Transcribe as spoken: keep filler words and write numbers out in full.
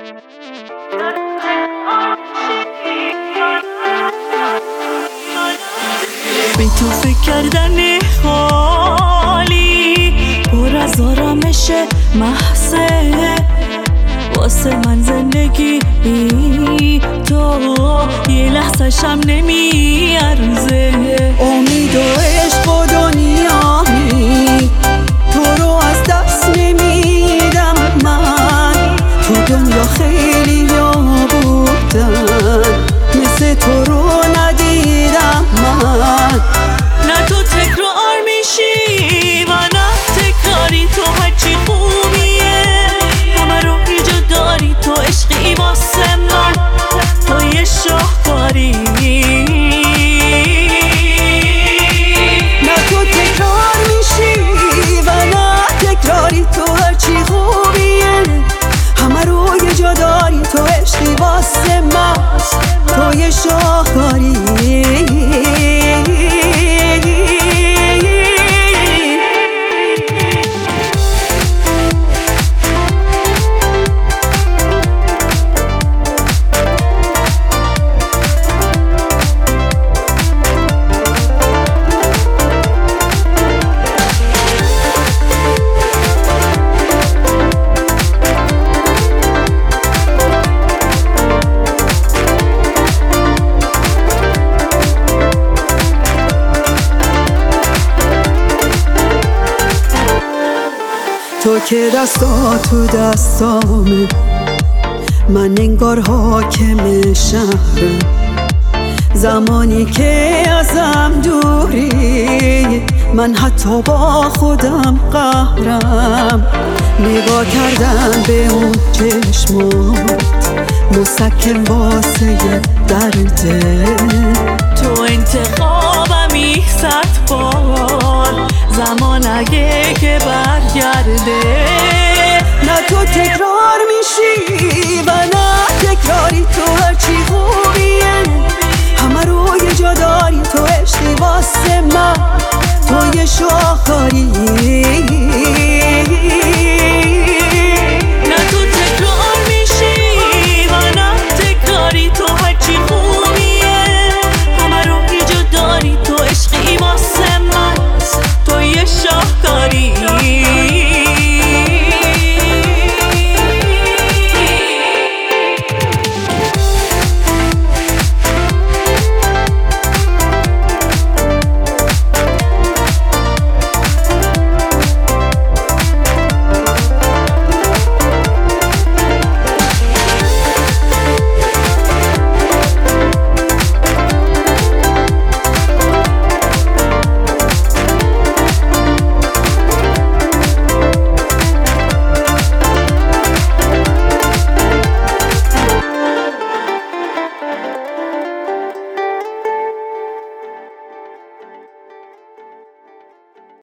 به تو فکر کردن حالی پر از آرامش محضه، واسه من زندگی بی تو یه لحظه شم نمی ارزه. امید و عشق و دنیایی تو رو از دست نمیدم من. تو دنیا خیلی ها بودن مثل تو رو ندیدم من. نه تو تکرار میشی و نه تکراری، تو هرچی خوبیه همه رو اینجا داری. تو عشقی واسه من، تو یه شاهکاری. نه تو تکرار میشی و نه تکراری، تو هرچی خوبیه همه رو یه جا داری. تو عشقی واسه من، تو یه شاهکاری. تو که دستا تو دستامه، من انگار حاکم شهرم. زمانی که ازم دوری من حتی با خودم قهرم. نگاه کردن به اون چشمات مسکن واسه درده. تو انتخابمی صد بار، زمان اگه که برگرده. نه تو